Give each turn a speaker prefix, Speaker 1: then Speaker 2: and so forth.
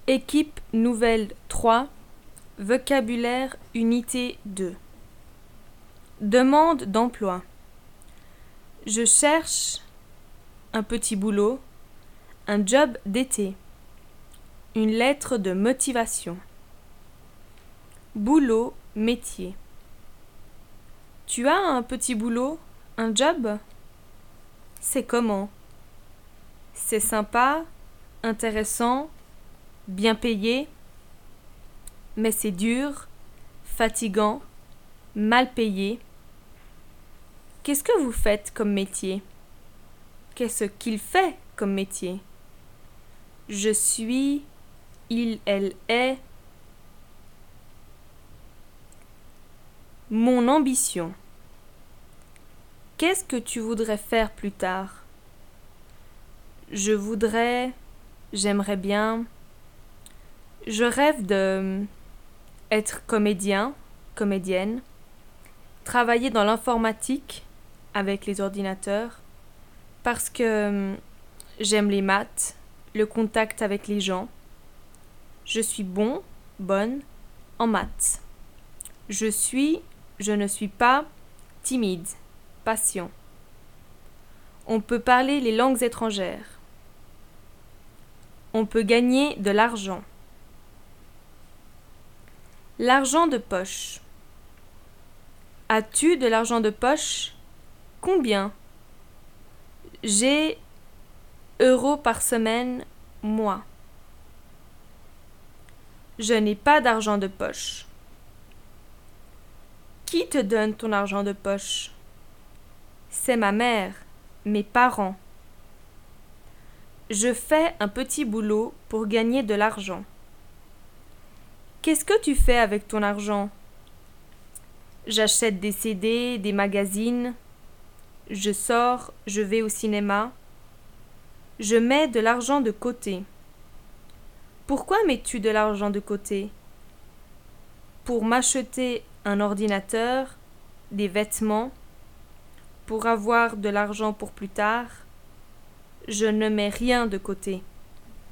Speaker 1: Équipe nouvelle 3, vocabulaire unité 2. Demande d'emploi. Je cherche un petit boulot, un job d'été, une lettre de motivation. Boulot, métier. Tu as un petit boulot, un job? C'est comment? C'est sympa, intéressant, bien payé, mais c'est dur, fatigant, mal payé. Qu'est-ce que vous faites comme métier? Qu'est-ce qu'il fait comme métier? Je suis, il, elle est. Mon ambition. Qu'est-ce que tu voudrais faire plus tard? Je voudrais, j'aimerais bien. Je rêve de être comédien, comédienne, travailler dans l'informatique avec les ordinateurs, parce que j'aime les maths, le contact avec les gens. Je suis bonne en maths. Je ne suis pas timide, patient. On peut parler les langues étrangères. On peut gagner de l'argent. L'argent de poche. As-tu de l'argent de poche? Combien? J'ai euros par semaine, moi. Je n'ai pas d'argent de poche. Qui te donne ton argent de poche? C'est ma mère, mes parents. Je fais un petit boulot pour gagner de l'argent. Qu'est-ce que tu fais avec ton argent? J'achète des CD, des magazines. Je sors, je vais au cinéma. Je mets de l'argent de côté. Pourquoi mets-tu de l'argent de côté? Pour m'acheter un ordinateur, des vêtements, pour avoir de l'argent pour plus tard. Je ne mets rien de côté.